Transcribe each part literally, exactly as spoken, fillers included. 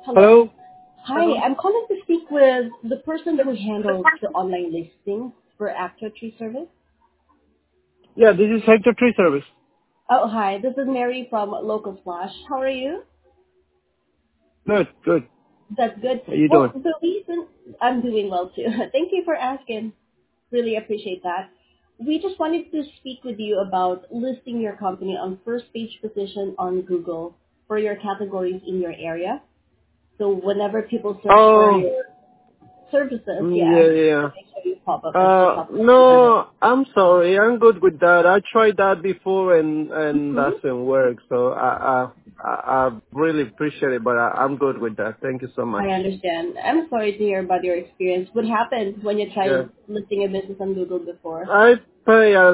Hello. Hello. Hi, I'm calling to speak with the person who handles the online listings for Actor Tree Service. Yeah, this is Hector Tree Service. Oh, hi. This is Mary from Local Splash. How are you? Good, good. That's good. How you Well, doing? the reason I'm doing well too. Thank you for asking. Really appreciate that. We just wanted to speak with you about listing your company on first page position on Google for your categories in your area. So whenever people search for Oh, your services, mm, yeah, yeah, yeah. make sure you pop up at the Uh, top of the results. no, I'm sorry. I'm good with that. I tried that before and and Mhm. doesn't work. So I I I I really appreciate it, but I, I'm good with that. Thank you so much. I understand. I'm sorry to hear about your experience. What happened when you Yeah, tried listing a business on Google before? I pay a,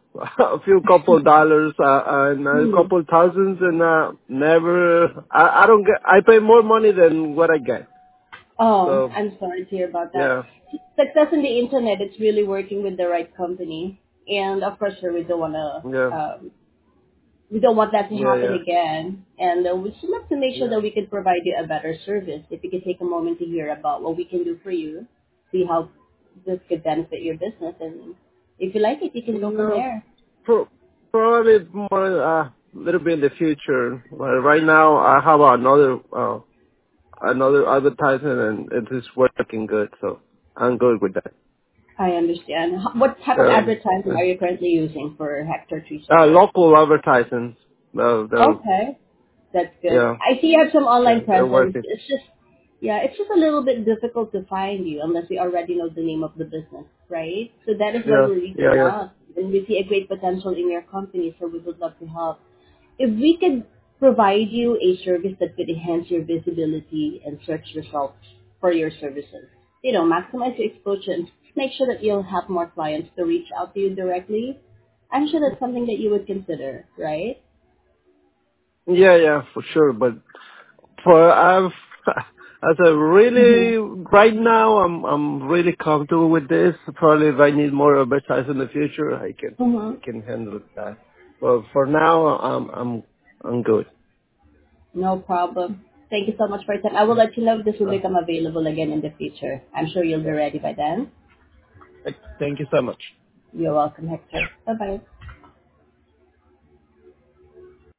a few couple dollars uh, and a Hmm. couple thousands, and uh, never. I I don't get. I pay more money than what I get. Oh, So I'm sorry to hear about that. yeah. Success in the internet, it's really working with the right company. And of course, sir, we don't want Yeah, to, um, we don't want that to yeah, happen yeah, again. And uh, we just want to make sure yeah. that we can provide you a better service. If you could take a moment to hear about what we can do for you, see how this could benefit your business. And if you like it, you can go from No, there. pro- probably more a little bit in the future. But right now, I have another uh, another advertisement, and it is working good. So I'm good with that. I understand. H- What type of Um, advertising uh, are you currently using for Hector Tree uh, Service? local advertisements, uh, they're Okay, that's good. yeah, I see you have some yeah, online they're presence. working. It's just, yeah, it's just a little bit difficult to find you unless we already know the name of the business, right? So that is why Yeah, we're yeah, reaching yeah. out. And we see a great potential in your company, so we would love to help. If we could provide you a service that could enhance your visibility and search results for your services, you know, maximize your exposure and make sure that you'll have more clients to reach out to you directly, I'm sure that's something that you would consider, right? Yeah, yeah, for sure. But for I've as a Mm-hmm. really right now, I'm I'm really comfortable with this. Probably if I need more advertising in the future, I can Mm-hmm. I can handle that. But for now, I'm I'm I'm good. No problem. Thank you so much for your time. I will let you know if this will Uh, become available again in the future. I'm sure you'll be ready by then. thank you so much. You're welcome, Hector. Bye-bye.